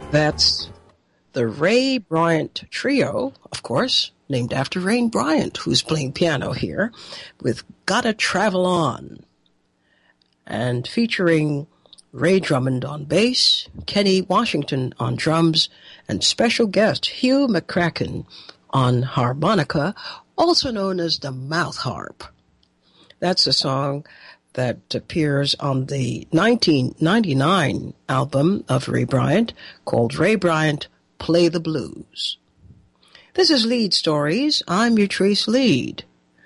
That's the Ray Bryant Trio, of course, named after Ray Bryant, who's playing piano here, with Gotta Travel On, and featuring Ray Drummond on bass, Kenny Washington on drums, and special guest Hugh McCracken on harmonica, also known as the mouth harp. That's a song that appears on the 1999 album of Ray Bryant called Ray Bryant Play the Blues. This is Lead Stories. I'm Utrice Lead.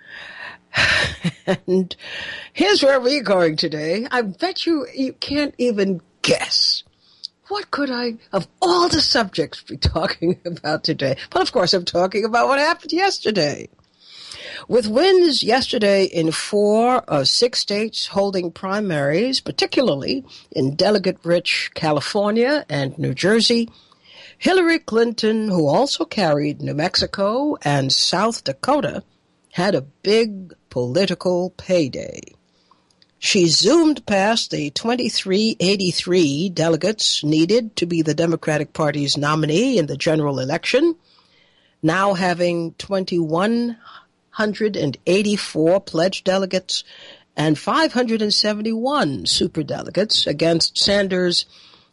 And here's where we're going today. I bet you can't even guess. What could I, of all the subjects, be talking about today? Well, of course, I'm talking about what happened yesterday. With wins yesterday in 4 of 6 states holding primaries, particularly in delegate-rich California and New Jersey, Hillary Clinton, who also carried New Mexico and South Dakota, had a big political payday. She zoomed past the 2383 delegates needed to be the Democratic Party's nominee in the general election, now having 2,184 pledged delegates and 571 superdelegates against Sanders'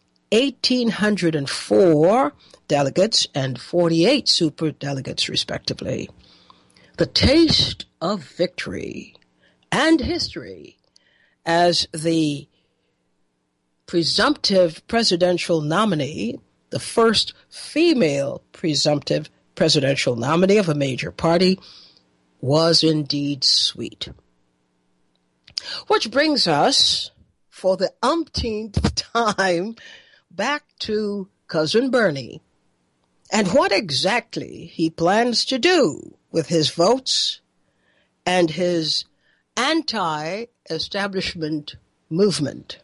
1,804 delegates and 48 superdelegates, respectively. The taste of victory and history as the presumptive presidential nominee, the first female presumptive presidential nominee of a major party, was indeed sweet. Which brings us, for the umpteenth time, back to Cousin Bernie and what exactly he plans to do with his votes and his anti-establishment movement.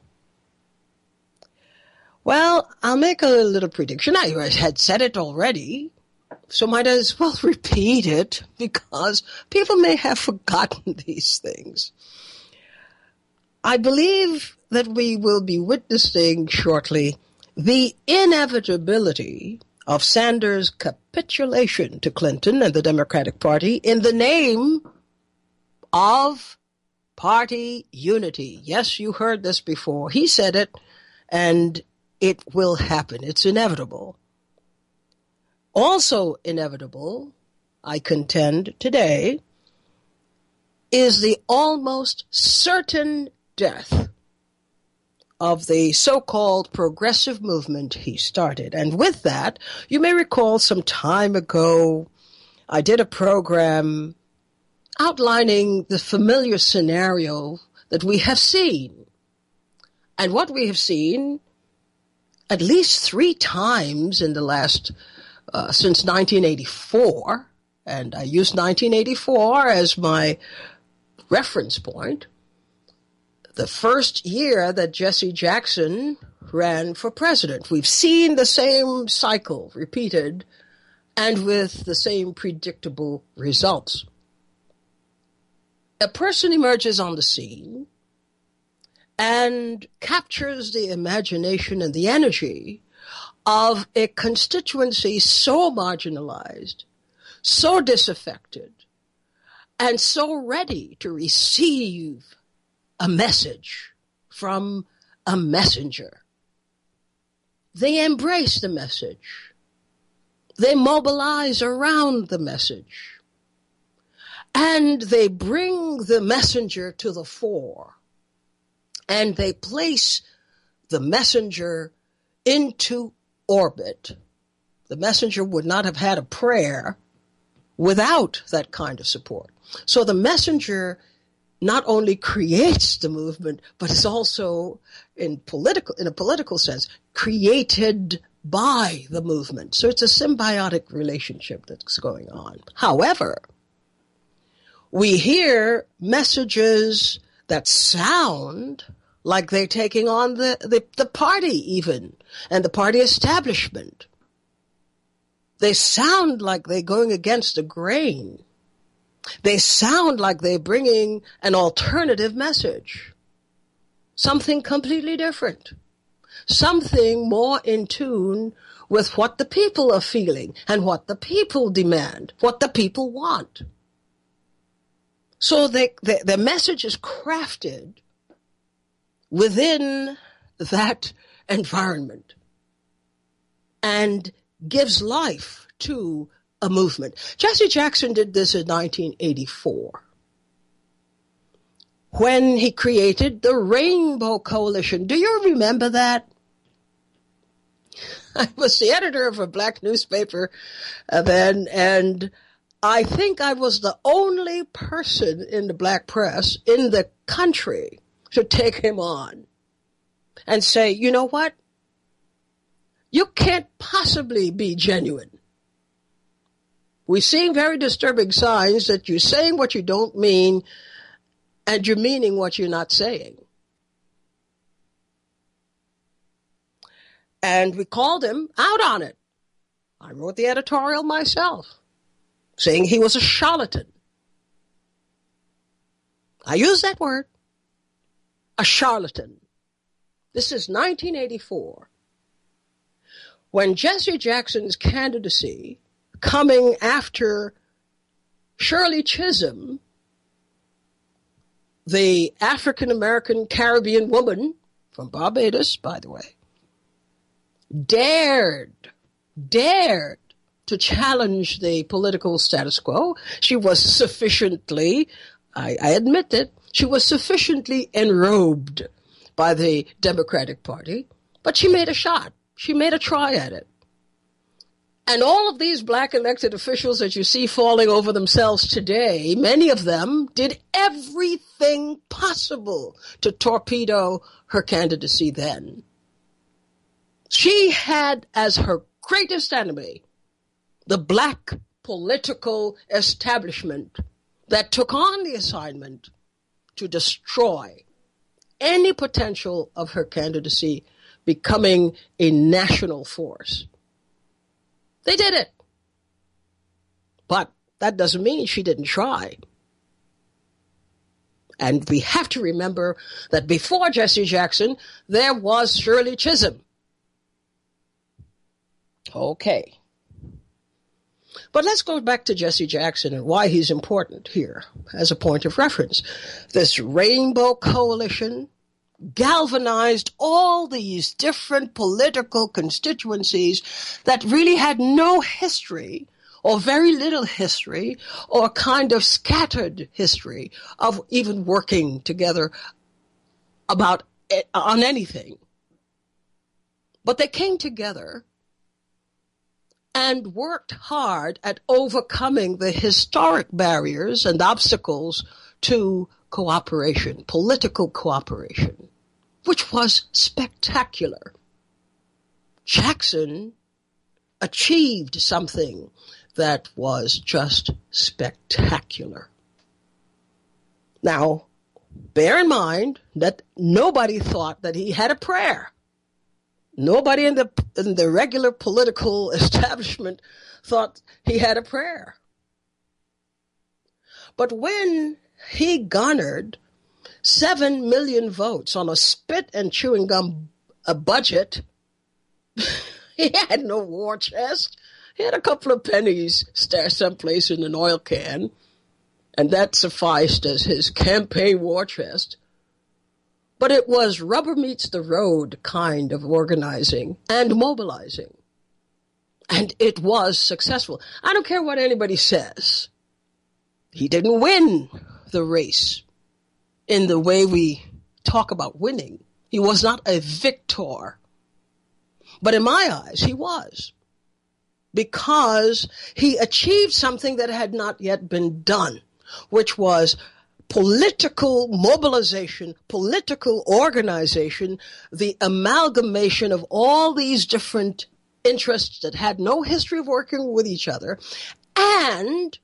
Well, I'll make a little prediction. I had said it already, so might as well repeat it because people may have forgotten these things. I believe that we will be witnessing shortly the inevitability of Sanders' capitulation to Clinton and the Democratic Party in the name of party unity. Yes, you heard this before. He said it, and it will happen. It's inevitable. Also inevitable, I contend today, is the almost certain death of the so-called progressive movement he started. And with that, you may recall some time ago, I did a program outlining the familiar scenario that we have seen. And what we have seen at least 3 times in the last, since 1984, and I use 1984 as my reference point, the first year that Jesse Jackson ran for president. We've seen the same cycle repeated and with the same predictable results. A person emerges on the scene and captures the imagination and the energy of a constituency so marginalized, so disaffected, and so ready to receive a message from a messenger. They embrace the message. They mobilize around the message. And they bring the messenger to the fore. And they place the messenger into orbit. The messenger would not have had a prayer without that kind of support. So the messenger not only creates the movement, but is also, in a political sense, created by the movement. So it's a symbiotic relationship that's going on. However, we hear messages that sound like they're taking on the party even, and the party establishment. They sound like they're going against the grain. They sound like they're bringing an alternative message, something completely different, something more in tune with what the people are feeling and what the people demand, what the people want. So the message is crafted within that environment and gives life to a movement. Jesse Jackson did this in 1984 when he created the Rainbow Coalition. Do you remember that? I was the editor of a black newspaper then, and I think I was the only person in the black press in the country to take him on and say, you know what? You can't possibly be genuine. We're seeing very disturbing signs that you're saying what you don't mean and you're meaning what you're not saying. And we called him out on it. I wrote the editorial myself, saying he was a charlatan. I use that word, a charlatan. This is 1984, when Jesse Jackson's candidacy, coming after Shirley Chisholm, the African-American Caribbean woman from Barbados, by the way, dared to challenge the political status quo. She was sufficiently, I admit it, she was sufficiently enrobed by the Democratic Party, but she made a shot. She made a try at it. And all of these black elected officials that you see falling over themselves today, many of them did everything possible to torpedo her candidacy then. She had as her greatest enemy the black political establishment that took on the assignment to destroy any potential of her candidacy becoming a national force. They did it. But that doesn't mean she didn't try. And we have to remember that before Jesse Jackson, there was Shirley Chisholm. Okay. But let's go back to Jesse Jackson and why he's important here as a point of reference. This Rainbow Coalition galvanized all these different political constituencies that really had no history or very little history or kind of scattered history of even working together on anything. But they came together and worked hard at overcoming the historic barriers and obstacles to cooperation, political cooperation, which was spectacular. Jackson achieved something that was just spectacular. Now, bear in mind that nobody thought that he had a prayer. Nobody in the regular political establishment thought he had a prayer. But when he garnered 7 million votes on a spit and chewing gum budget, he had no war chest. He had a couple of pennies stashed someplace in an oil can, and that sufficed as his campaign war chest. But it was rubber meets the road kind of organizing and mobilizing. And it was successful. I don't care what anybody says. He didn't win the race in the way we talk about winning. He was not a victor. But in my eyes, he was. Because he achieved something that had not yet been done, which was political mobilization, political organization, the amalgamation of all these different interests that had no history of working with each other, and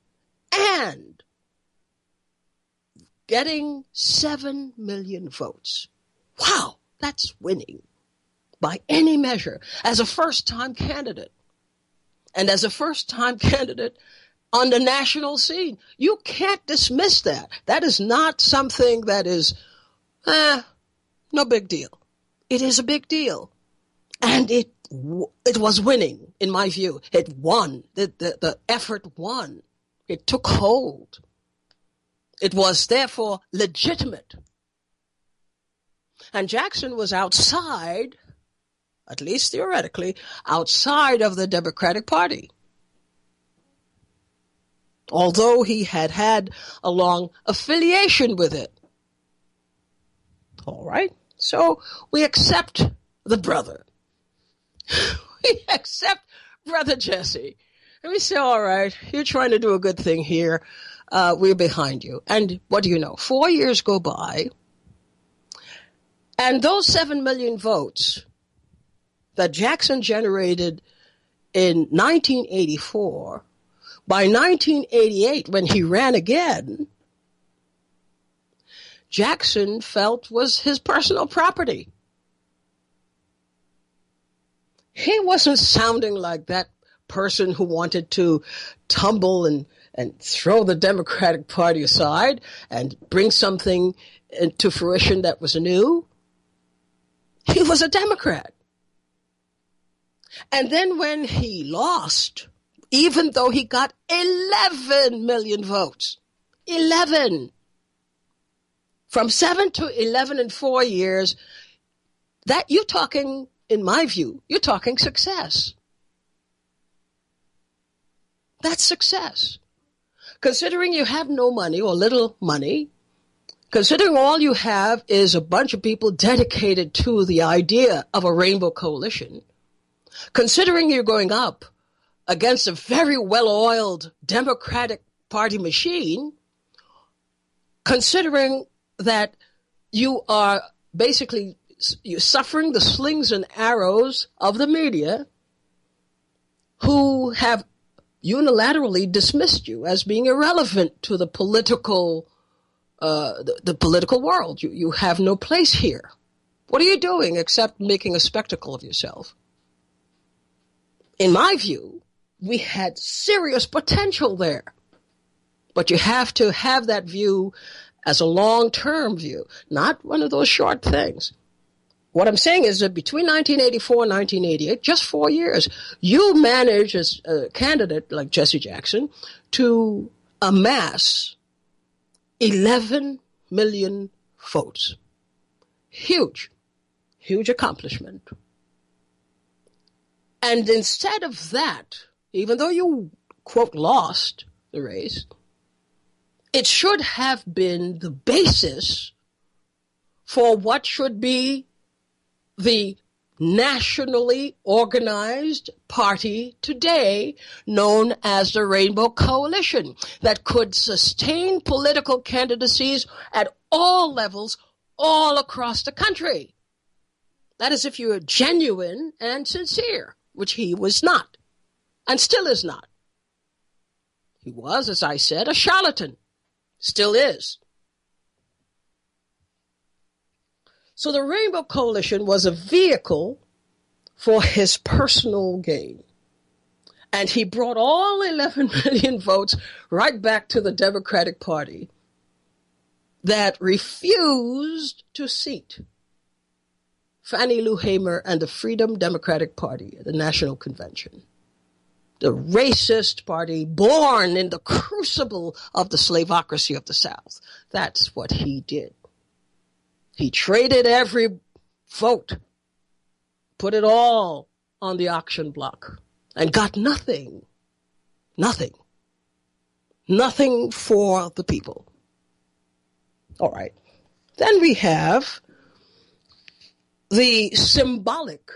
getting 7 million votes. Wow, that's winning by any measure as a first-time candidate. And as a first-time candidate on the national scene, you can't dismiss that. That is not something that is, no big deal. It is a big deal. And it was winning, in my view. It won. The effort won. It took hold. It was therefore legitimate. And Jackson was outside, at least theoretically, outside of the Democratic Party. Although he had a long affiliation with it. All right. So we accept the brother. We accept Brother Jesse. And we say, all right, you're trying to do a good thing here. We're behind you. And what do you know? 4 years go by. And those 7 million votes that Jackson generated in 1984, by 1988, when he ran again, Jackson felt was his personal property. He wasn't sounding like that person who wanted to tumble and throw the Democratic Party aside and bring something into fruition that was new. He was a Democrat. And then when he lost, even though he got 11 million votes, 11, from 7 to 11 in 4 years, that you're talking, in my view, you're talking success. That's success. Considering you have no money or little money, considering all you have is a bunch of people dedicated to the idea of a rainbow coalition, considering you're going up against a very well-oiled Democratic Party machine, considering that you are basically you're suffering the slings and arrows of the media who have unilaterally dismissed you as being irrelevant to the political the political world. You have no place here. What are you doing except making a spectacle of yourself? In my view, we had serious potential there. But you have to have that view as a long-term view, not one of those short things. What I'm saying is that between 1984 and 1988, just 4 years, you managed as a candidate like Jesse Jackson to amass 11 million votes. Huge, huge accomplishment. And instead of that, even though you, quote, lost the race, it should have been the basis for what should be the nationally organized party today known as the Rainbow Coalition that could sustain political candidacies at all levels all across the country. That is if you are genuine and sincere, which he was not and still is not. He was, as I said, a charlatan, still is. So the Rainbow Coalition was a vehicle for his personal gain. And he brought all 11 million votes right back to the Democratic Party that refused to seat Fannie Lou Hamer and the Freedom Democratic Party at the National Convention. The racist party born in the crucible of the slavocracy of the South. That's what he did. He traded every vote, put it all on the auction block, and got nothing. Nothing. Nothing for the people. All right. Then we have the symbolic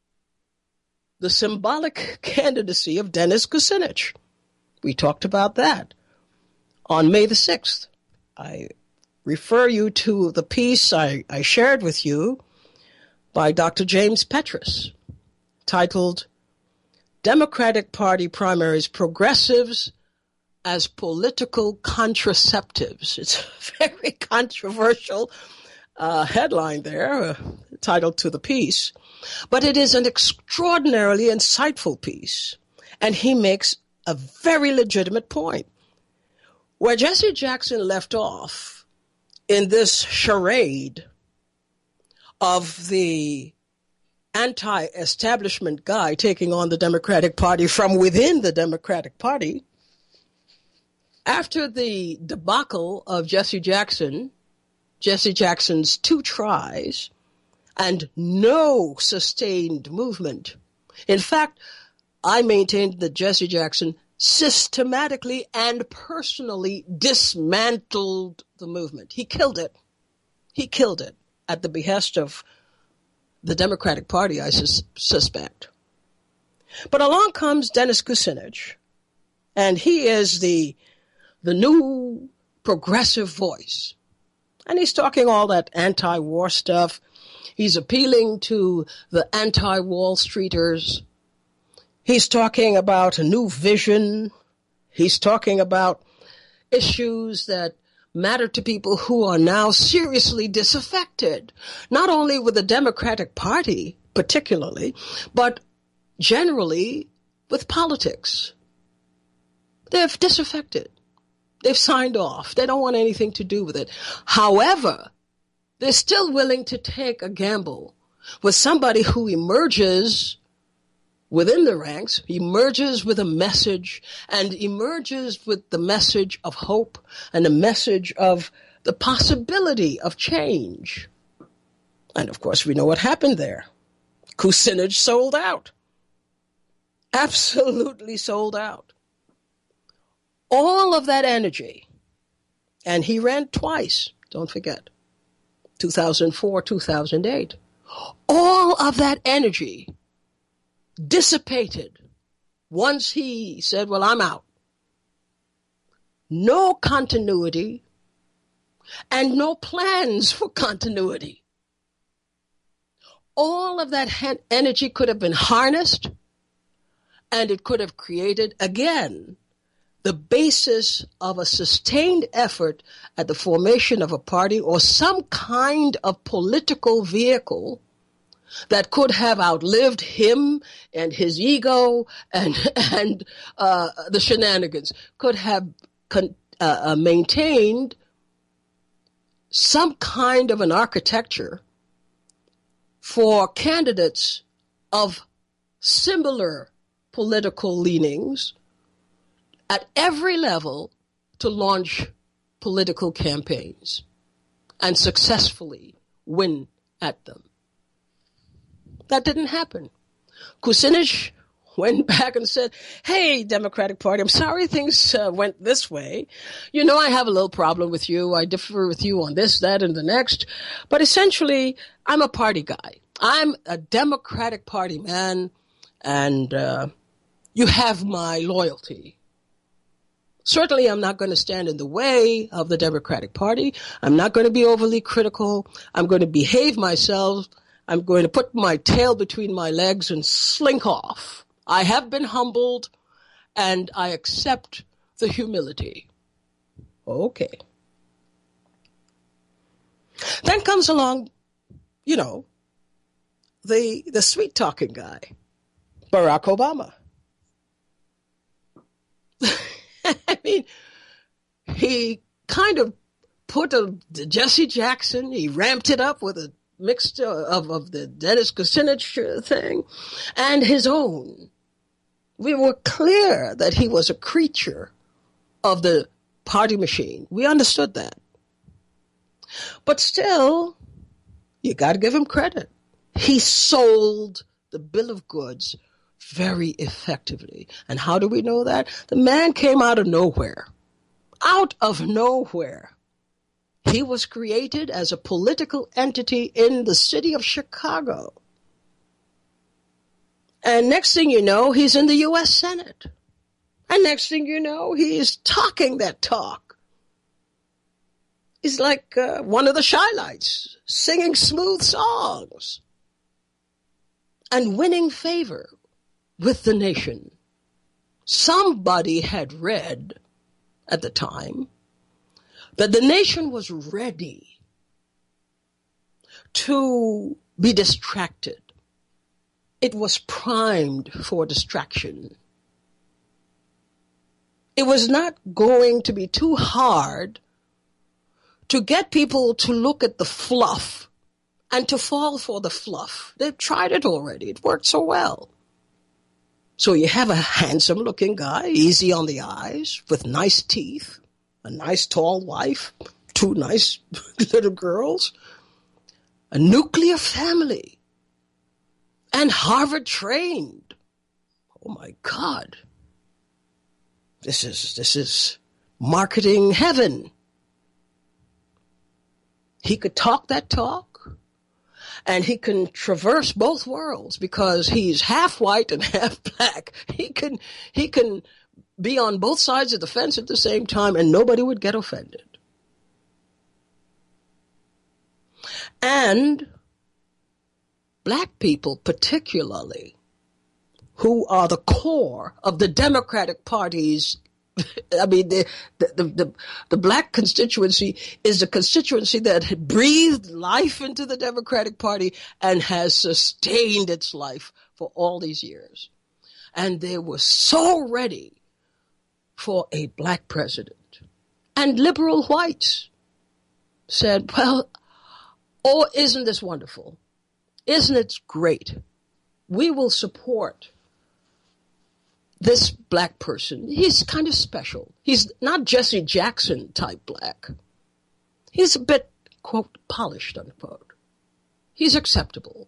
candidacy of Dennis Kucinich. We talked about that on May the 6th. I refer you to the piece I shared with you by Dr. James Petrus, titled Democratic Party Primaries Progressives as Political Contraceptives. It's a very controversial headline there, title to the piece, but it is an extraordinarily insightful piece, and he makes a very legitimate point. Where Jesse Jackson left off in this charade of the anti-establishment guy taking on the Democratic Party from within the Democratic Party, after the debacle of Jesse Jackson's 2 tries, and no sustained movement. In fact, I maintained that Jesse Jackson systematically and personally dismantled the movement. He killed it. He killed it at the behest of the Democratic Party, I suspect. But along comes Dennis Kucinich, and he is the new progressive voice. And he's talking all that anti-war stuff. He's appealing to the anti-Wall Streeters. He's talking about a new vision. He's talking about issues that matter to people who are now seriously disaffected, not only with the Democratic Party particularly, but generally with politics. They've disaffected. They've signed off. They don't want anything to do with it. However, they're still willing to take a gamble with somebody who emerges within the ranks, emerges with a message, and emerges with the message of hope and the message of the possibility of change. And of course, we know what happened there. Kucinich sold out. Absolutely sold out. All of that energy, and he ran twice, don't forget, 2004, 2008. All of that energy dissipated once he said, well, I'm out. No continuity and no plans for continuity. All of that energy could have been harnessed, and it could have created, again, the basis of a sustained effort at the formation of a party or some kind of political vehicle that could have outlived him and his ego and the shenanigans, could have maintained some kind of an architecture for candidates of similar political leanings at every level to launch political campaigns and successfully win at them. That didn't happen. Kucinich went back and said, hey, Democratic Party, I'm sorry things went this way. You know, I have a little problem with you. I differ with you on this, that, and the next. But essentially, I'm a party guy. I'm a Democratic Party man, and you have my loyalty. Certainly, I'm not going to stand in the way of the Democratic Party. I'm not going to be overly critical. I'm going to behave myself. I'm going to put my tail between my legs and slink off. I have been humbled, and I accept the humility. Okay. Then comes along, you know, the sweet-talking guy, Barack Obama. I mean, he kind of put Jesse Jackson, he ramped it up with a mixture of the Dennis Kucinich thing and his own. We were clear that he was a creature of the party machine. We understood that. But still, you got to give him credit. He sold the bill of goods very effectively. And how do we know that? The man came out of nowhere. Out of nowhere. He was created as a political entity in the city of Chicago. And next thing you know, he's in the U.S. Senate. And next thing you know, he is talking that talk. He's like one of the Shylights, singing smooth songs and winning favor with the nation. Somebody had read at the time that the nation was ready to be distracted. It was primed for distraction. It was not going to be too hard to get people to look at the fluff and to fall for the fluff. They've tried it already. It worked so well. So you have a handsome-looking guy, easy on the eyes, with nice teeth, a nice tall wife, 2 nice little girls, a nuclear family, and Harvard-trained. Oh, my God. This is marketing heaven. He could talk that talk, and he can traverse both worlds because he's half white and half black. He can be on both sides of the fence at the same time, and nobody would get offended. And black people particularly, who are the core of the Democratic Party's, I mean, the black constituency is a constituency that breathed life into the Democratic Party and has sustained its life for all these years. And they were so ready for a black president. And liberal whites said, well, oh, isn't this wonderful? Isn't it great? We will support this black person. He's kind of special. He's not Jesse Jackson type black. He's a bit, quote, polished, unquote. He's acceptable.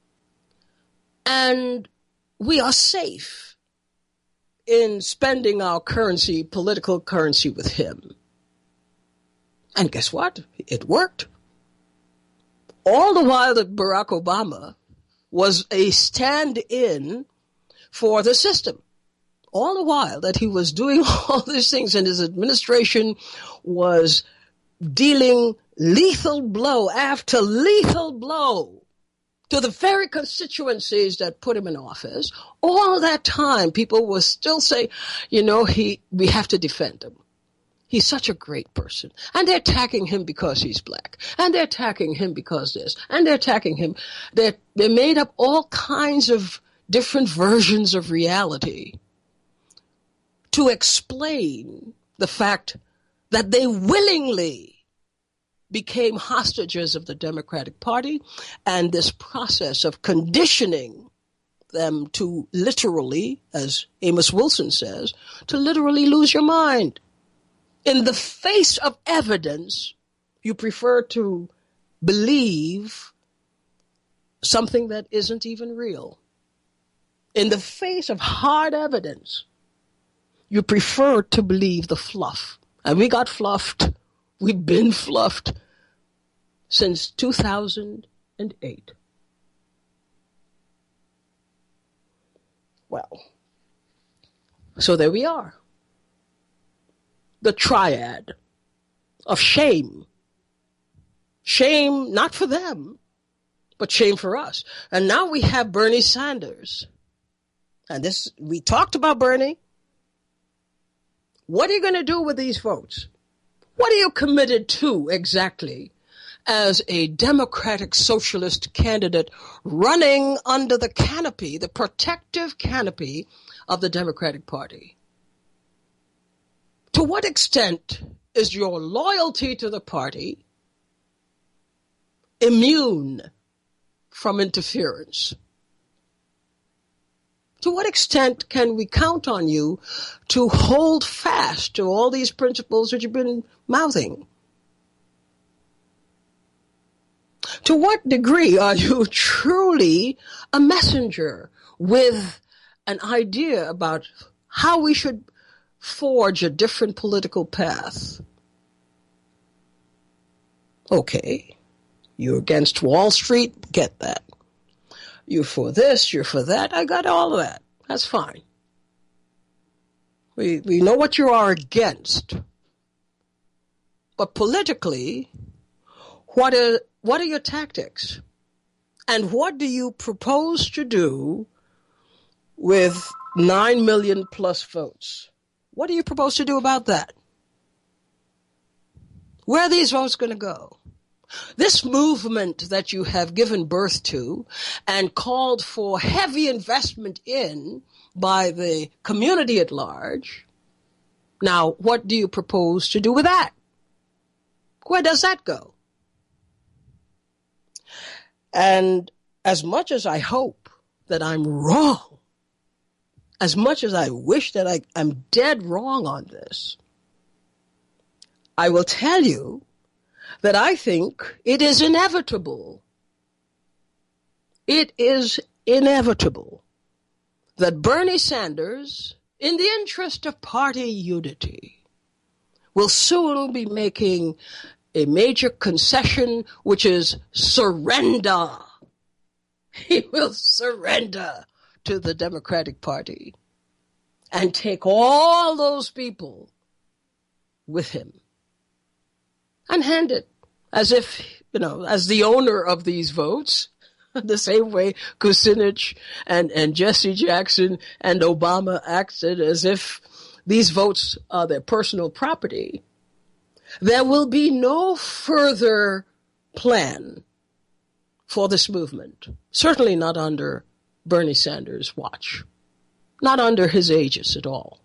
And we are safe in spending our currency, political currency, with him. And guess what? It worked. All the while that Barack Obama was a stand-in for the system. All the while that he was doing all these things and his administration was dealing lethal blow after lethal blow to the very constituencies that put him in office, all that time people were still saying, we have to defend him. He's such a great person. And they're attacking him because he's black. And they're attacking him because this. And they're attacking him. They made up all kinds of different versions of reality to explain the fact that they willingly became hostages of the Democratic Party, and this process of conditioning them to literally, as Amos Wilson says, to literally lose your mind. In the face of evidence, you prefer to believe something that isn't even real. In the face of hard evidence, you prefer to believe the fluff. And we got fluffed. We've been fluffed since 2008. Well, so there we are. The triad of shame. Shame not for them, but shame for us. And now we have Bernie Sanders. And this, we talked about Bernie. What are you going to do with these votes? What are you committed to exactly as a Democratic Socialist candidate running under the canopy, the protective canopy of the Democratic Party? To what extent is your loyalty to the party immune from interference? To what extent can we count on you to hold fast to all these principles that you've been mouthing? To what degree are you truly a messenger with an idea about how we should forge a different political path? Okay, you're against Wall Street, get that. You're for this, you're for that. I got all of that. That's fine. We know what you are against. But politically, what are your tactics? And what do you propose to do with 9 million plus votes? What do you propose to do about that? Where are these votes going to go? This movement that you have given birth to and called for heavy investment in by the community at large, now what do you propose to do with that? Where does that go? And as much as I hope that I'm wrong, as much as I wish that I'm dead wrong on this, I will tell you that I think it is inevitable. It is inevitable that Bernie Sanders, in the interest of party unity, will soon be making a major concession, which is surrender. He will surrender to the Democratic Party and take all those people with him and hand it as if, as the owner of these votes, the same way Kucinich and Jesse Jackson and Obama acted as if these votes are their personal property. There will be no further plan for this movement, certainly not under Bernie Sanders' watch, not under his aegis at all.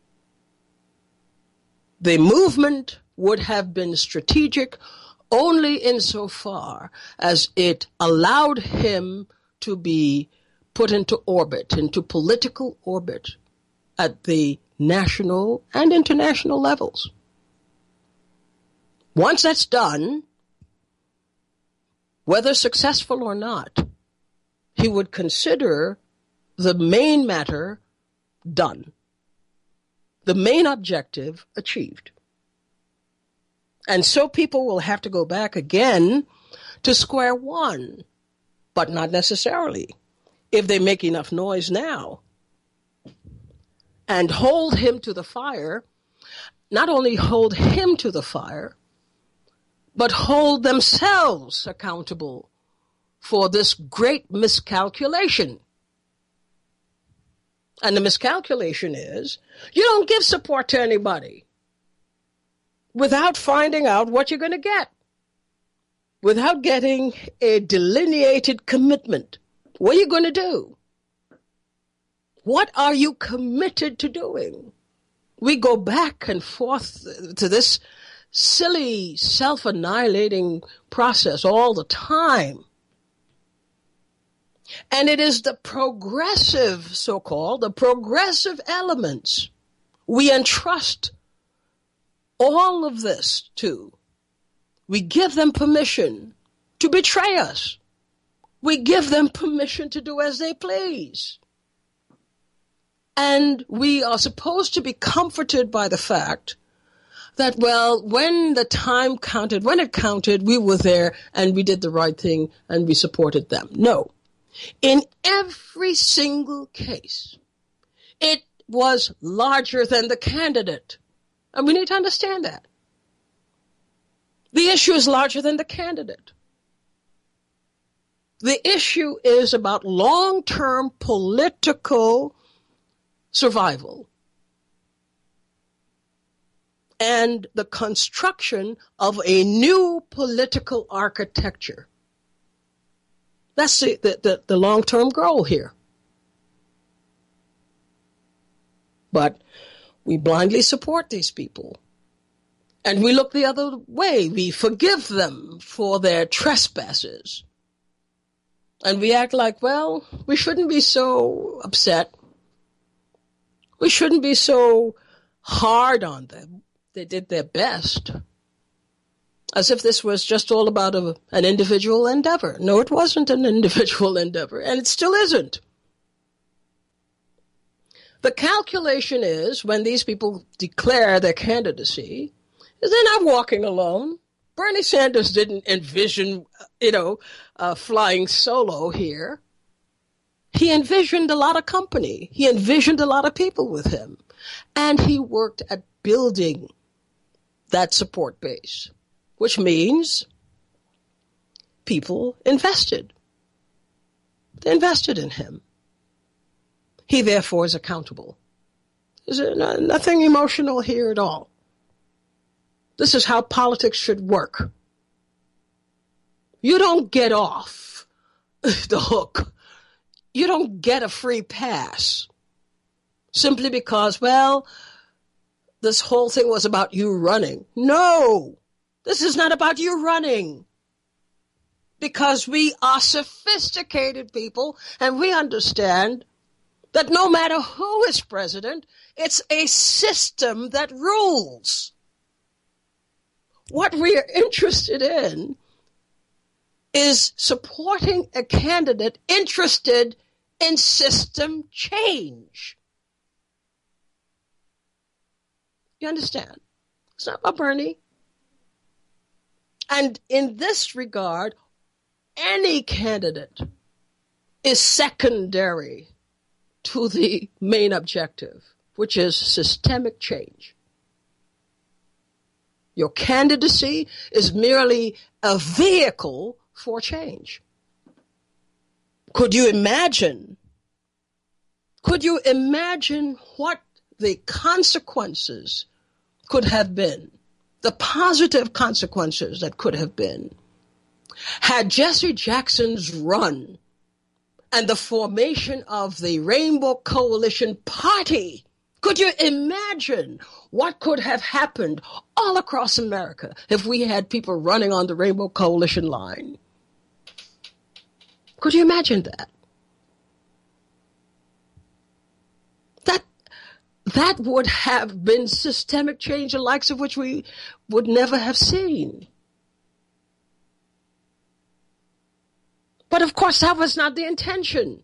The movement would have been strategic only insofar as it allowed him to be put into orbit, into political orbit at the national and international levels. Once that's done, whether successful or not, he would consider the main matter done, the main objective achieved. And so people will have to go back again to square one, but not necessarily if they make enough noise now, and hold him to the fire, not only hold him to the fire, but hold themselves accountable for this great miscalculation. And the miscalculation is, you don't give support to anybody without finding out what you're going to get, without getting a delineated commitment. What are you going to do? What are you committed to doing? We go back and forth to this silly, self-annihilating process all the time. And it is the progressive, so-called, the progressive elements we entrust all of this to. We give them permission to betray us. We give them permission to do as they please. And we are supposed to be comforted by the fact that, well, when the time counted, when it counted, we were there and we did the right thing and we supported them. No. In every single case, it was larger than the candidate. And we need to understand that. The issue is larger than the candidate. The issue is about long-term political survival and the construction of a new political architecture. That's the long-term goal here. But we blindly support these people. And we look the other way. We forgive them for their trespasses. And we act like, well, we shouldn't be so upset. We shouldn't be so hard on them. They did their best. As if this was just all about an individual endeavor. No, it wasn't an individual endeavor, and it still isn't. The calculation is, when these people declare their candidacy, is they're not walking alone. Bernie Sanders didn't envision, flying solo here. He envisioned a lot of company. He envisioned a lot of people with him. And he worked at building that support base, which means people invested. They invested in him. He, therefore, is accountable. There's nothing emotional here at all. This is how politics should work. You don't get off the hook. You don't get a free pass simply because, well, this whole thing was about you running. No, this is not about you running. because we are sophisticated people and we understand that no matter who is president, it's a system that rules. What we are interested in is supporting a candidate interested in system change. You understand? It's not about Bernie. And in this regard, any candidate is secondary to the main objective, which is systemic change. Your candidacy is merely a vehicle for change. Could you imagine what the consequences could have been, the positive consequences that could have been, had Jesse Jackson's run and the formation of the Rainbow Coalition Party? Could you imagine what could have happened all across America if we had people running on the Rainbow Coalition line? Could you imagine that? That would have been systemic change, the likes of which we would never have seen. But of course, that was not the intention.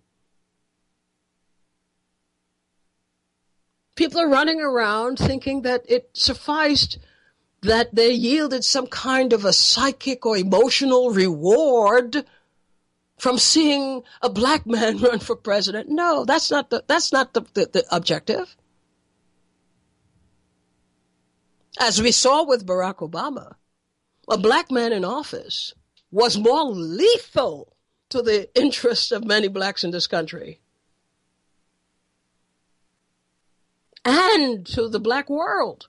People are running around thinking that it sufficed that they yielded some kind of a psychic or emotional reward from seeing a black man run for president. No, that's not the objective. As we saw with Barack Obama, a black man in office was more lethal to the interests of many blacks in this country and to the black world.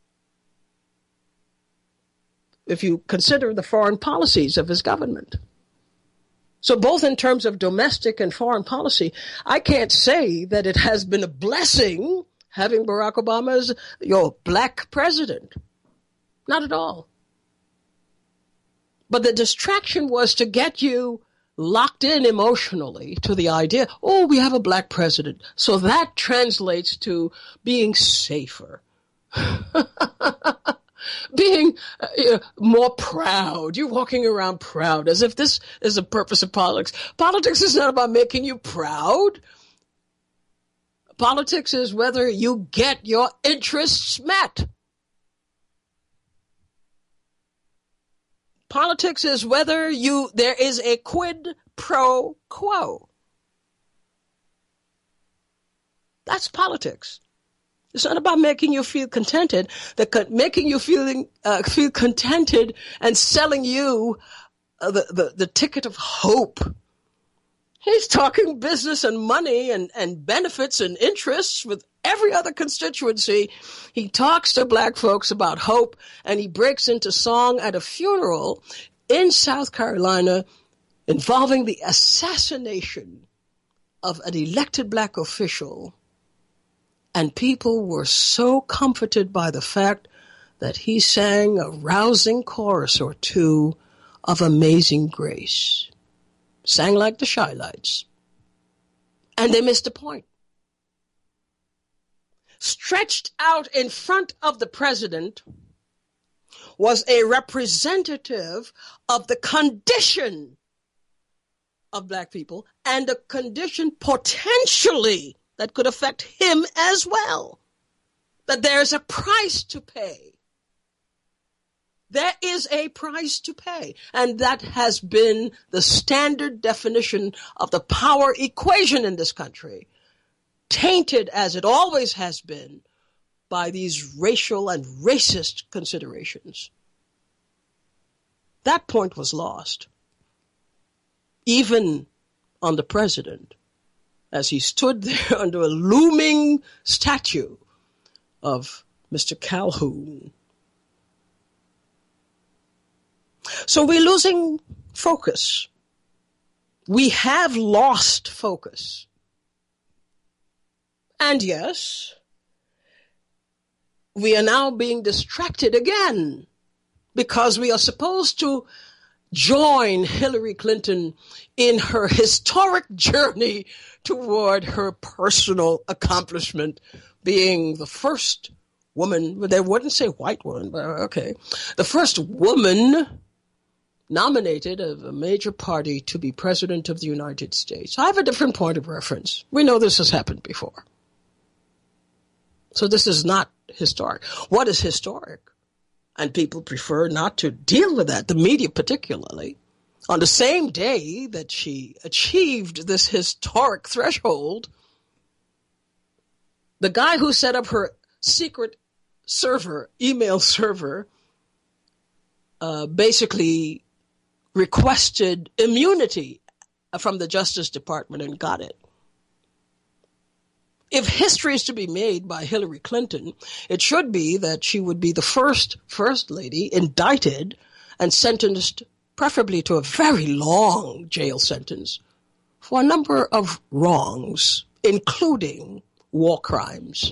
If you consider the foreign policies of his government. So both in terms of domestic and foreign policy, I can't say that it has been a blessing having Barack Obama as your black president. Not at all. But the distraction was to get you locked in emotionally to the idea, oh, we have a black president. So that translates to being safer. Being more proud. You're walking around proud as if this is the purpose of politics. Politics is not about making you proud. Politics is whether you get your interests met. Politics is whether there is a quid pro quo. That's politics. It's not about making you feel contented. Making you feel contented and selling you the ticket of hope. He's talking business and money and benefits and interests with every other constituency. He talks to black folks about hope, and he breaks into song at a funeral in South Carolina involving the assassination of an elected black official. And people were so comforted by the fact that he sang a rousing chorus or two of Amazing Grace. Sang like the Shylights. And they missed the point. Stretched out in front of the president was a representative of the condition of black people and the condition potentially that could affect him as well. That there's a price to pay. There is a price to pay. And that has been the standard definition of the power equation in this country, tainted as it always has been by these racial and racist considerations. That point was lost, even on the president, as he stood there under a looming statue of Mr. Calhoun. So we're losing focus. We have lost focus. And yes, we are now being distracted again because we are supposed to join Hillary Clinton in her historic journey toward her personal accomplishment, being the first woman, they wouldn't say white woman, but okay, the first woman nominated of a major party to be president of the United States. I have a different point of reference. We know this has happened before. So this is not historic. What is historic? And people prefer not to deal with that, the media particularly. On the same day that she achieved this historic threshold, the guy who set up her secret server, email server, basically requested immunity from the Justice Department and got it. If history is to be made by Hillary Clinton, it should be that she would be the first lady indicted and sentenced preferably to a very long jail sentence for a number of wrongs, including war crimes.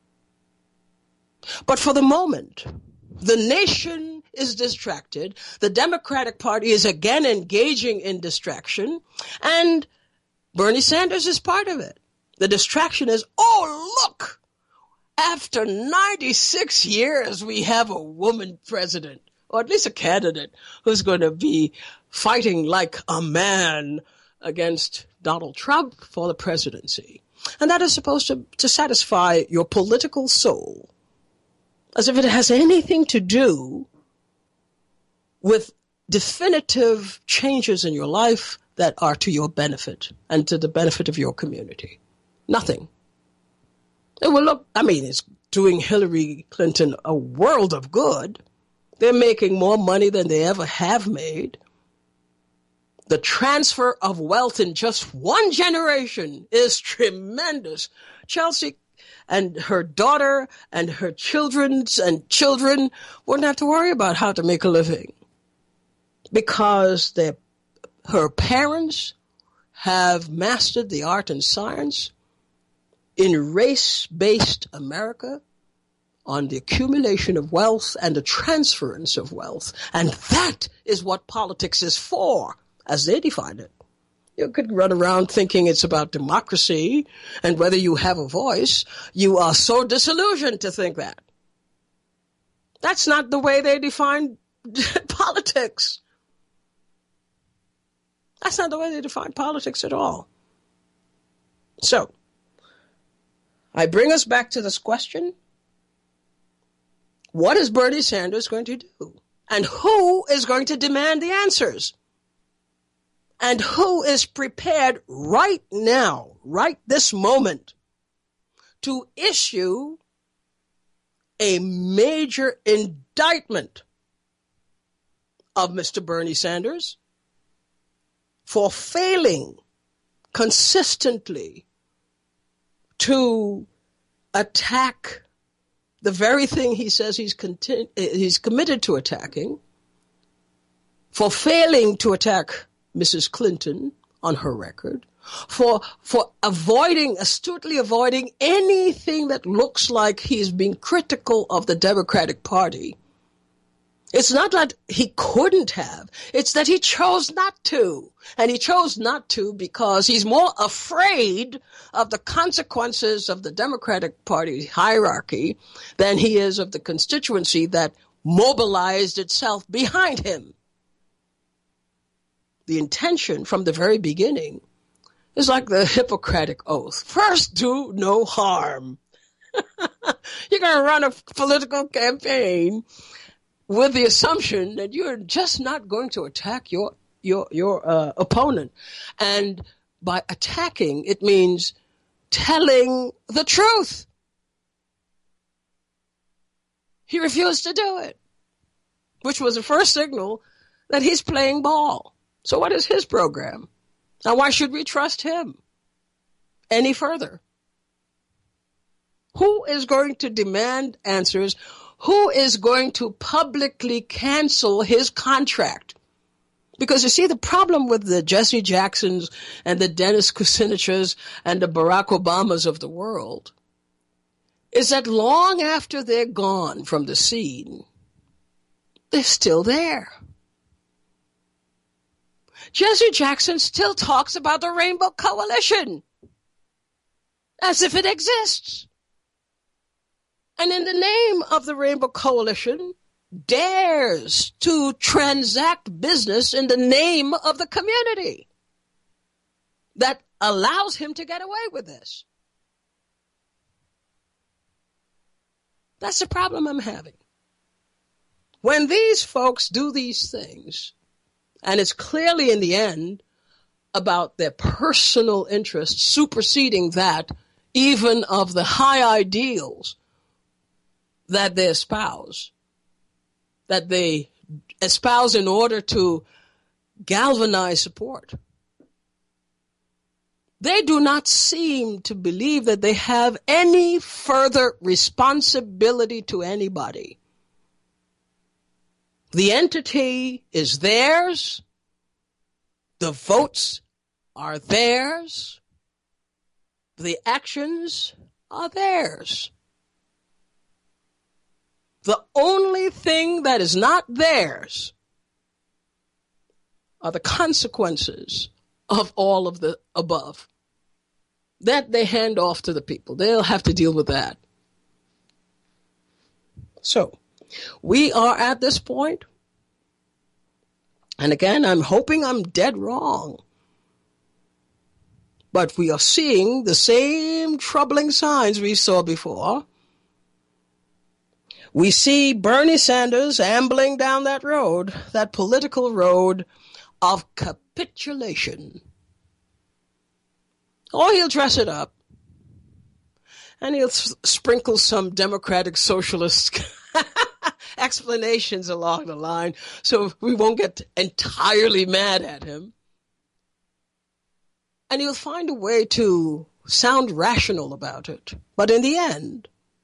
But for the moment, the nation is distracted. The Democratic Party is again engaging in distraction, and Bernie Sanders is part of it. The distraction is, oh, look, after 96 years, we have a woman president, or at least a candidate who's going to be fighting like a man against Donald Trump for the presidency. And that is supposed to satisfy your political soul, as if it has anything to do with definitive changes in your life that are to your benefit and to the benefit of your community. Nothing. It will look, it's doing Hillary Clinton a world of good. They're making more money than they ever have made. The transfer of wealth in just one generation is tremendous. Chelsea and her daughter and her children's and children wouldn't have to worry about how to make a living because her parents have mastered the art and science in race-based America on the accumulation of wealth and the transference of wealth. And that is what politics is for, as they define it. You could run around thinking it's about democracy and whether you have a voice. You are so disillusioned to think that. That's not the way they define politics. That's not the way they define politics at all. So, I bring us back to this question. What is Bernie Sanders going to do? And who is going to demand the answers? And who is prepared right now, right this moment, to issue a major indictment of Mr. Bernie Sanders for failing consistently to attack the very thing he says he's committed to attacking, for failing to attack Mrs. Clinton on her record, for astutely avoiding anything that looks like he's being critical of the Democratic Party. It's not that he couldn't have. It's that he chose not to. And he chose not to because he's more afraid of the consequences of the Democratic Party hierarchy than he is of the constituency that mobilized itself behind him. The intention from the very beginning is like the Hippocratic Oath. First, do no harm. You're going to run a political campaign with the assumption that you're just not going to attack your opponent. And by attacking, it means telling the truth. He refused to do it, which was the first signal that he's playing ball. So what is his program? Now, why should we trust him any further? Who is going to demand answers? Who is going to publicly cancel his contract? Because you see, the problem with the Jesse Jacksons and the Dennis Kucinichs and the Barack Obamas of the world is that long after they're gone from the scene, they're still there. Jesse Jackson still talks about the Rainbow Coalition as if it exists. And in the name of the Rainbow Coalition, dares to transact business in the name of the community that allows him to get away with this. That's the problem I'm having. When these folks do these things, and it's clearly in the end about their personal interests superseding that even of the high ideals that they espouse in order to galvanize support. They do not seem to believe that they have any further responsibility to anybody. The entity is theirs. The votes are theirs. The actions are theirs. The only thing that is not theirs are the consequences of all of the above. That they hand off to the people. They'll have to deal with that. So, we are at this point, and again, I'm hoping I'm dead wrong, but we are seeing the same troubling signs we saw before. We see Bernie Sanders ambling down that road, that political road of capitulation. Or he'll dress it up, and he'll sprinkle some democratic socialist explanations along the line so we won't get entirely mad at him. And he'll find a way to sound rational about it. But in the end,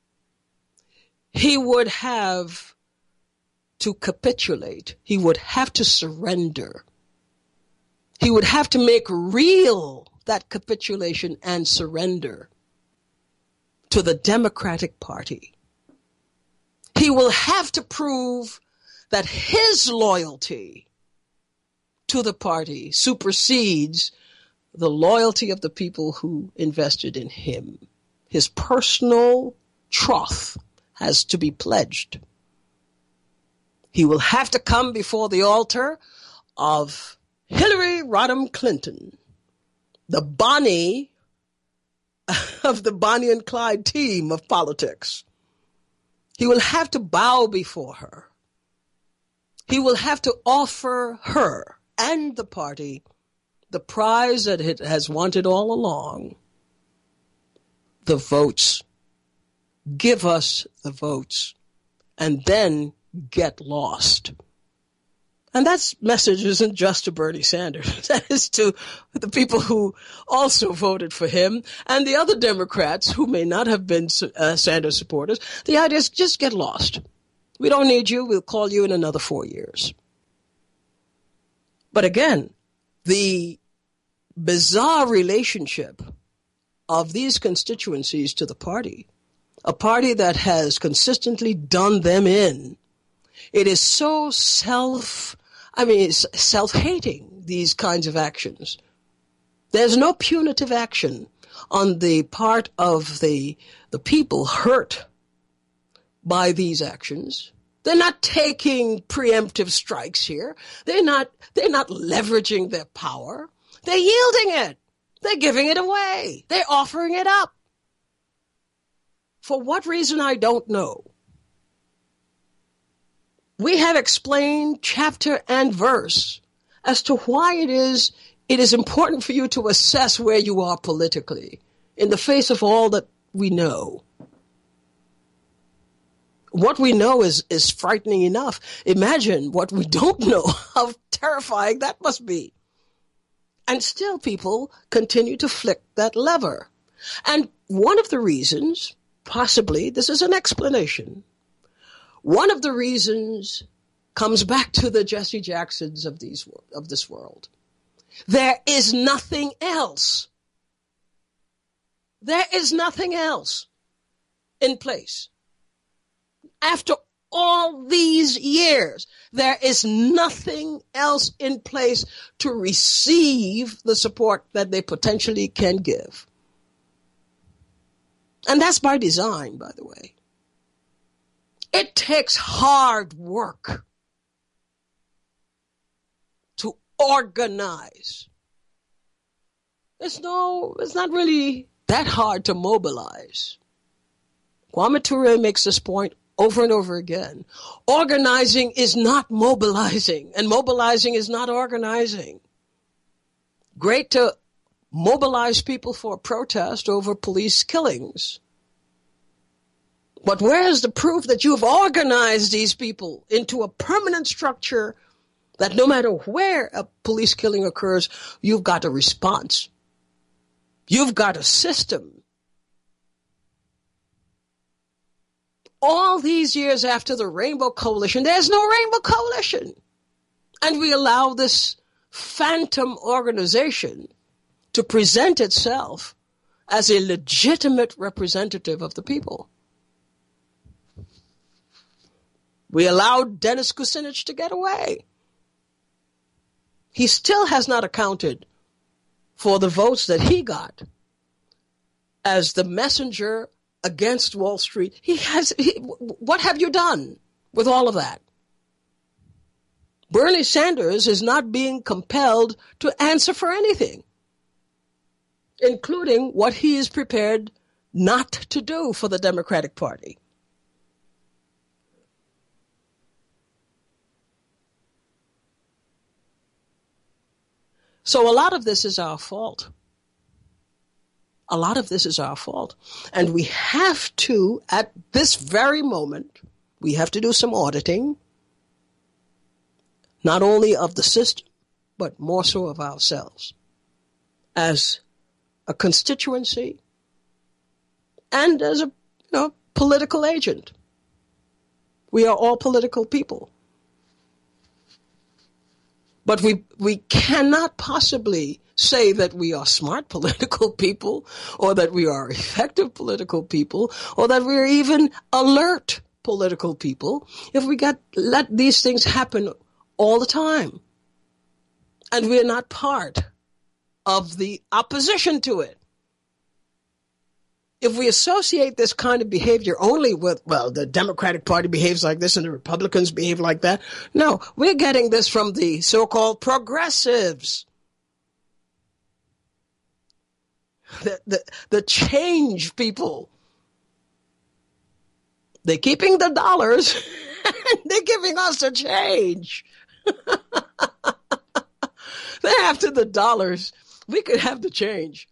he would have to capitulate. He would have to surrender. He would have to make real that capitulation and surrender to the Democratic Party. He will have to prove that his loyalty to the party supersedes the loyalty of the people who invested in him. His personal troth has to be pledged. He will have to come before the altar of Hillary Rodham Clinton, the Bonnie of the Bonnie and Clyde team of politics. He will have to bow before her. He will have to offer her and the party the prize that it has wanted all along, the votes. Give us the votes, and then get lost. And that message isn't just to Bernie Sanders. That is to the people who also voted for him and the other Democrats who may not have been Sanders supporters. The idea is just get lost. We don't need you. We'll call you in another 4 years. But again, the bizarre relationship of these constituencies to the party, a party that has consistently done them in, it is so self-hating, these kinds of actions. There's no punitive action on the part of the people hurt by these actions. They're not taking preemptive strikes here. They're not leveraging their power. They're yielding it. They're giving it away. They're offering it up. For what reason, I don't know. We have explained chapter and verse as to why it is important for you to assess where you are politically in the face of all that we know. What we know is frightening enough. Imagine what we don't know, how terrifying that must be. And still people continue to flick that lever. And one of the reasons, possibly, this is an explanation, one of the reasons comes back to the Jesse Jacksons of this world. There is nothing else. There is nothing else in place. After all these years, there is nothing else in place to receive the support that they potentially can give. And that's by design, by the way. It takes hard work to organize. It's not really that hard to mobilize. Kwame Ture makes this point over and over again. Organizing is not mobilizing, and mobilizing is not organizing. Great to mobilize people for a protest over police killings. But where is the proof that you've organized these people into a permanent structure that no matter where a police killing occurs, you've got a response? You've got a system. All these years after the Rainbow Coalition, there's no Rainbow Coalition. And we allow this phantom organization to present itself as a legitimate representative of the people. We allowed Dennis Kucinich to get away. He still has not accounted for the votes that he got as the messenger against Wall Street. What have you done with all of that? Bernie Sanders is not being compelled to answer for anything, including what he is prepared not to do for the Democratic Party. So a lot of this is our fault. A lot of this is our fault. And we have to, at this very moment, we have to do some auditing, not only of the system, but more so of ourselves as a constituency and as a political agent. We are all political people. But we cannot possibly say that we are smart political people, or that we are effective political people, or that we are even alert political people if we let these things happen all the time. And we are not part of the opposition to it. If we associate this kind of behavior only with, well, the Democratic Party behaves like this and the Republicans behave like that, no, we're getting this from the so-called progressives. The change people. They're keeping the dollars and they're giving us the change. They're after the dollars. We could have the change.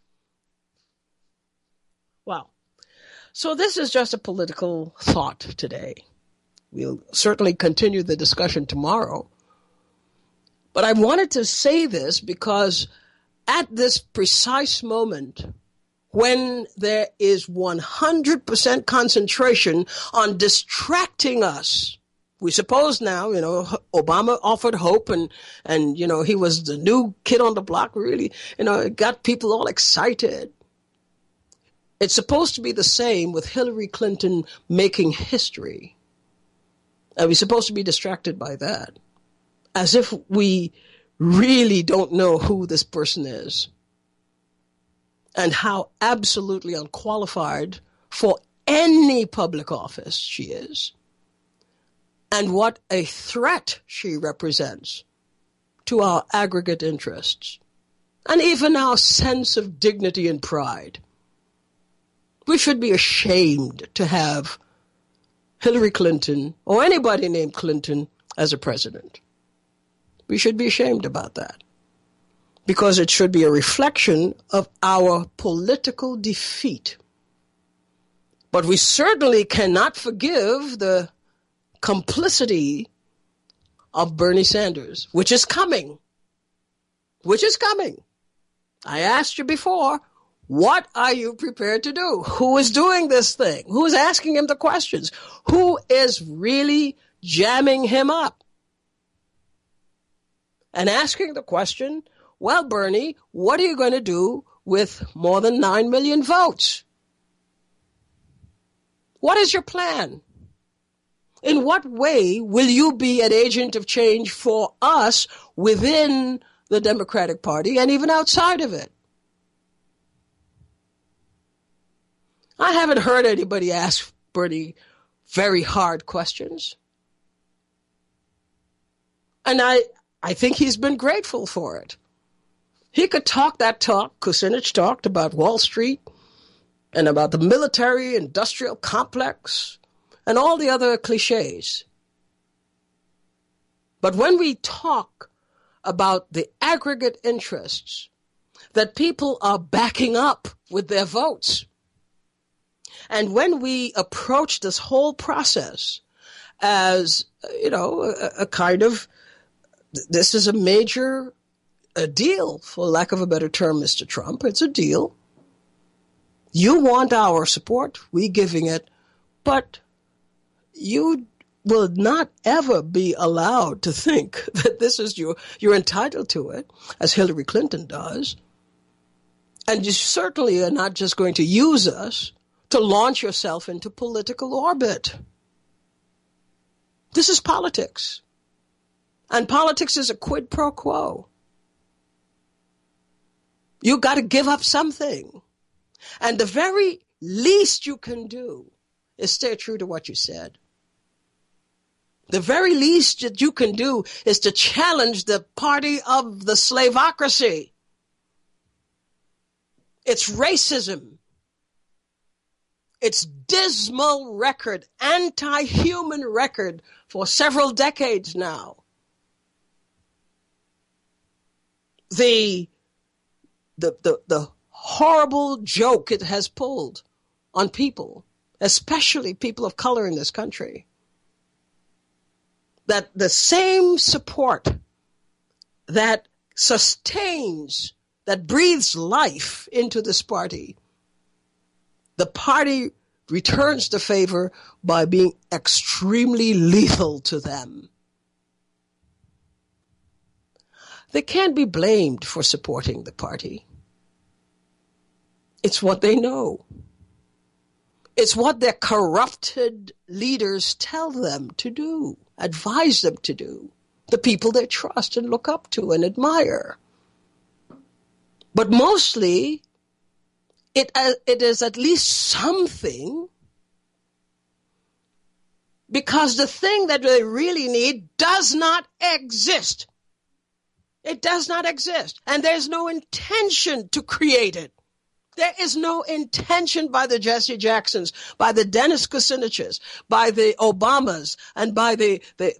Wow. So this is just a political thought today. We'll certainly continue the discussion tomorrow. But I wanted to say this because at this precise moment, when there is 100% concentration on distracting us, we suppose now, Obama offered hope and he was the new kid on the block, really, it got people all excited. It's supposed to be the same with Hillary Clinton making history. And we're supposed to be distracted by that, as if we really don't know who this person is and how absolutely unqualified for any public office she is, and what a threat she represents to our aggregate interests and even our sense of dignity and pride. We should be ashamed to have Hillary Clinton or anybody named Clinton as a president. We should be ashamed about that, because it should be a reflection of our political defeat. But we certainly cannot forgive the complicity of Bernie Sanders, which is coming. I asked you before, what are you prepared to do? Who is doing this thing? Who is asking him the questions? Who is really jamming him up? And asking the question, well, Bernie, what are you going to do with more than 9 million votes? What is your plan? in what way will you be an agent of change for us within the Democratic Party and even outside of it? I haven't heard anybody ask Bernie very hard questions. And I think he's been grateful for it. He could talk that talk Kucinich talked about Wall Street and about the military-industrial complex and all the other cliches. But when we talk about the aggregate interests that people are backing up with their votes, and when we approach this whole process as, a kind of, this is a major deal, for lack of a better term, Mr. Trump. It's a deal. You want our support, we giving it, but you will not ever be allowed to think that this is you're entitled to it, as Hillary Clinton does. And you certainly are not just going to use us to launch yourself into political orbit. This is politics. And politics is a quid pro quo. You got to give up something. And the very least you can do is stay true to what you said. The very least that you can do is to challenge the party of the slavocracy. It's racism. Its dismal record, anti-human record for several decades now. The horrible joke it has pulled on people, especially people of color in this country, that the same support that sustains, that breathes life into this party, the party returns the favor by being extremely lethal to them. They can't be blamed for supporting the party. It's what they know. It's what their corrupted leaders tell them to do, advise them to do, the people they trust and look up to and admire. But mostly, it is at least something, because the thing that they really need does not exist. It does not exist. And there's no intention to create it. There is no intention by the Jesse Jacksons, by the Dennis Kuciniches, by the Obamas, and by the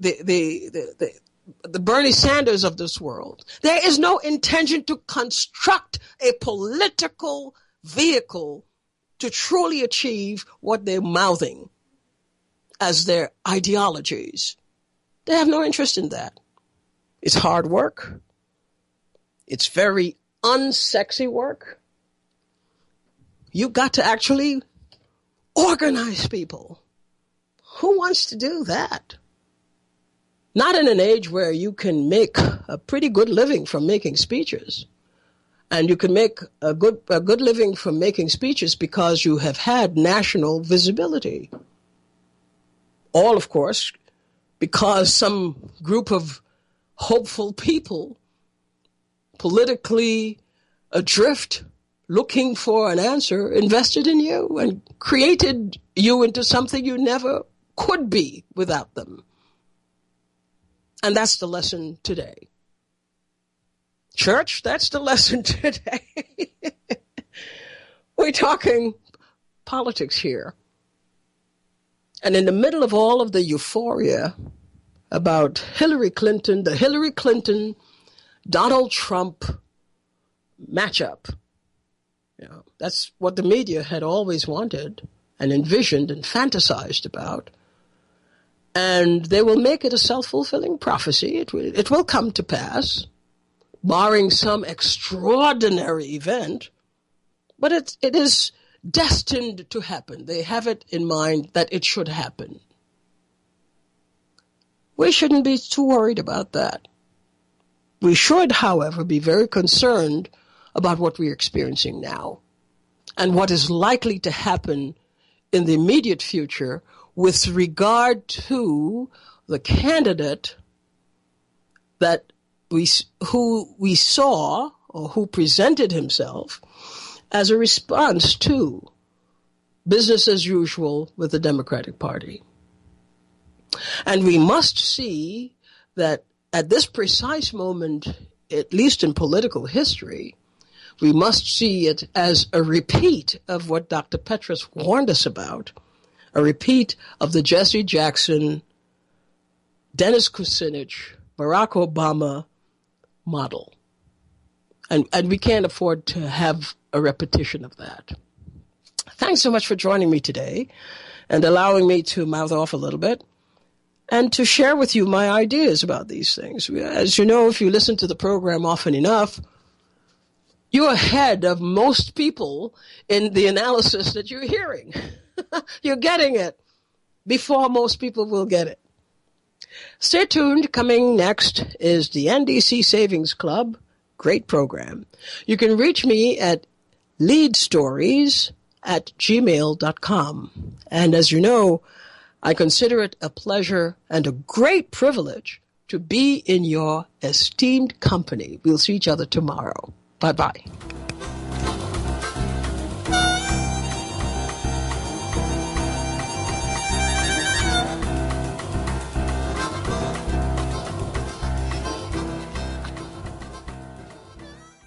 Bernie Sanders of this world. There is no intention to construct a political vehicle to truly achieve what they're mouthing as their ideologies. They have no interest in that. It's hard work. It's very unsexy work. You've got to actually organize people. Who wants to do that? Not in an age where you can make a pretty good living from making speeches. And you can make a good living from making speeches because you have had national visibility. All, of course, because some group of hopeful people, politically adrift, looking for an answer, invested in you and created you into something you never could be without them. And that's the lesson today. Church, that's the lesson today. We're talking politics here. And in the middle of all of the euphoria about Hillary Clinton, the Hillary Clinton, Donald Trump matchup, that's what the media had always wanted and envisioned and fantasized about. And they will make it a self-fulfilling prophecy. It will come to pass, barring some extraordinary event. But it is destined to happen. They have it in mind that it should happen. We shouldn't be too worried about that. We should, however, be very concerned about what we're experiencing now and what is likely to happen in the immediate future with regard to the candidate who we saw or who presented himself as a response to business as usual with the Democratic Party. And we must see that at this precise moment, at least in political history, we must see it as a repeat of what Dr. Petrus warned us about, a repeat of the Jesse Jackson, Dennis Kucinich, Barack Obama model. And we can't afford to have a repetition of that. Thanks so much for joining me today and allowing me to mouth off a little bit and to share with you my ideas about these things. As you know, if you listen to the program often enough, you're ahead of most people in the analysis that you're hearing. You're getting it before most people will get it. Stay tuned. Coming next is the NDC Savings Club. Great program. You can reach me at leadstories@gmail.com. And as you know, I consider it a pleasure and a great privilege to be in your esteemed company. We'll see each other tomorrow. Bye-bye.